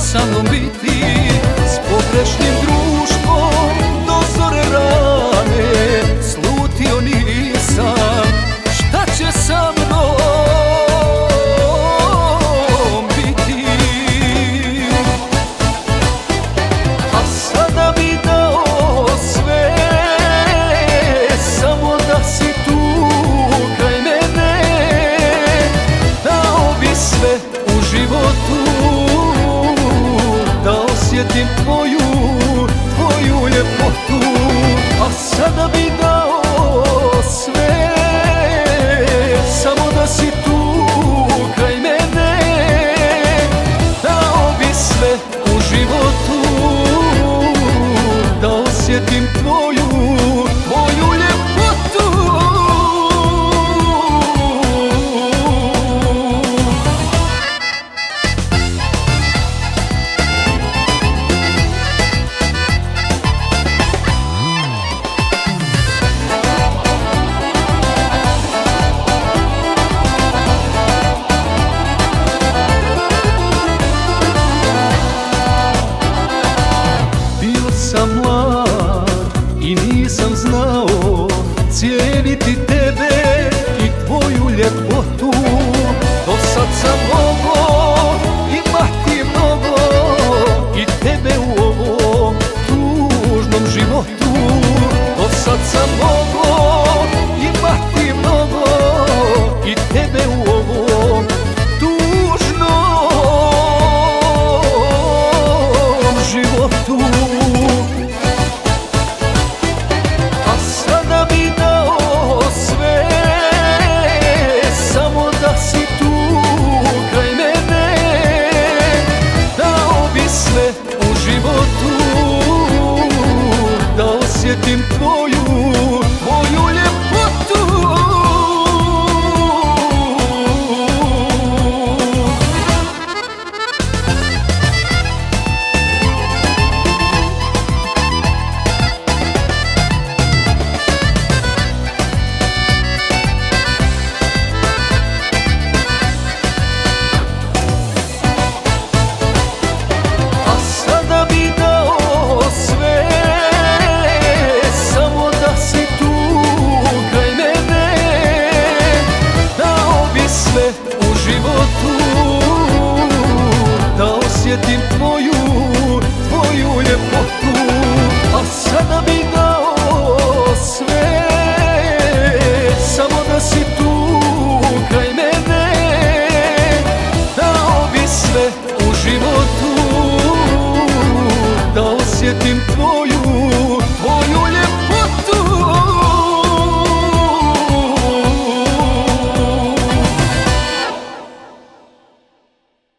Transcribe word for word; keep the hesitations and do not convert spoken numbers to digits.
sa mnom biti s pogrešnim društvom do zore rane. Slutio nisam, šta će sa mnom biti? A sada bi dao sve, samo da si tu kraj mene. Dao bi sve u životu da osjetim tvoju, tvoju ljepotu. A sada bi dao sve, samo da si tu kraj mene. Dao bi sve u životu da osjetim tvoju, tvoju ljepotu. Sam mlad i nisam znao cijeniti tebe i tvoju ljepotu. Do sad sam